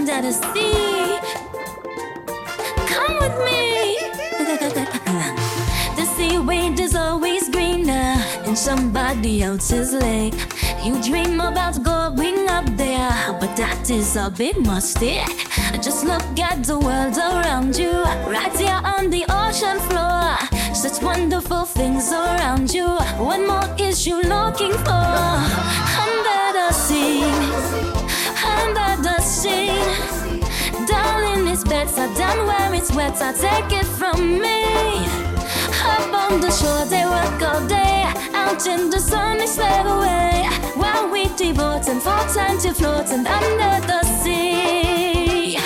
under the sea. Come with me. The seaweed is always greener in somebody else's lake. You dream about going up there, but that is a big mistake. Just look at the world around you, right here on the ocean floor. Such wonderful things around you. What more is you looking for? Under the sea, under the sea. Darling, it's better than where it's wetter. Take it from me. Up on the shore, they work all day. Out in the sun, they slave away. While we devoting for time to floating under the sea.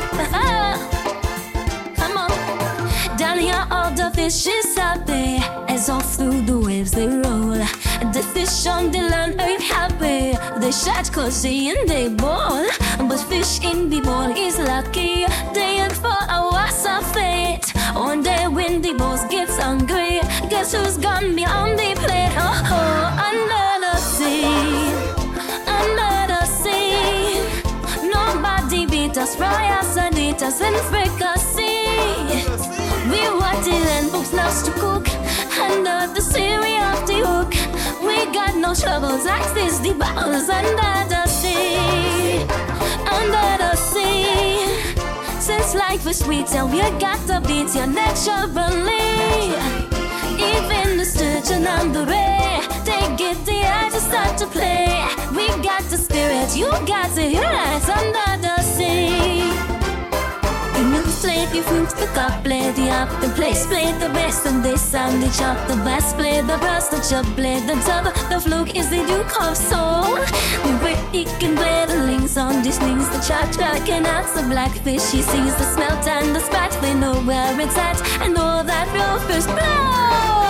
Come on. Down here, all the fish is happy as all through the waves they roll. The fish on the land ain't happy. They shout cozy and they ball. But fish in the bowl is lucky. They look for a worse fate. One day when the boss gets hungry, guess who's gonna be on the plate? Oh, oh, under the sea, under the sea. Nobody beat us, fry us and eat us and fricassee. We want it and books loves to cook. Under the sea we have the hook. We got no troubles, access the bottles under the sea. Under the sea. Since life is sweet and we got to beat you naturally. Even the sturgeon and the ray, they get the eye to start to play. We got the spirit, you got to hear it under the sea. In the slate, you fruit the cup, play the up, the place, play the best, and they sound the chop, the bass, play the brass, the chop, play the dub, the fluke is the Duke of Soul. We can play the links on these things, the chart track and out the blackfish, he sees the smelt and the spat, they know where it's at, and all that real fish blow.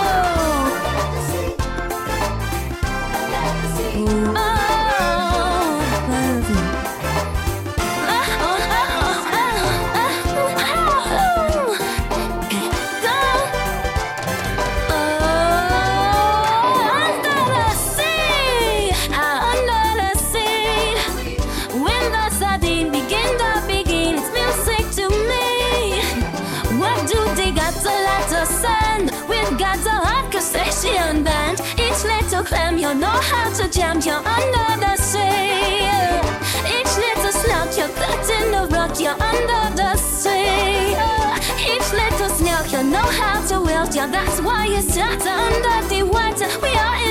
We've got the hot crustacean band. Each little clam, you know how to jam. You're under the sea. Each little slug, you're cut in the rock. You're under the sea. Each little snail, you know how to wilt. Yeah, that's why you start under the water. We are in